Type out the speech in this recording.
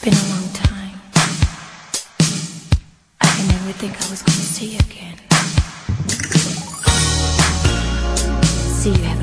been a long time. I can never think I was going to see you again. See you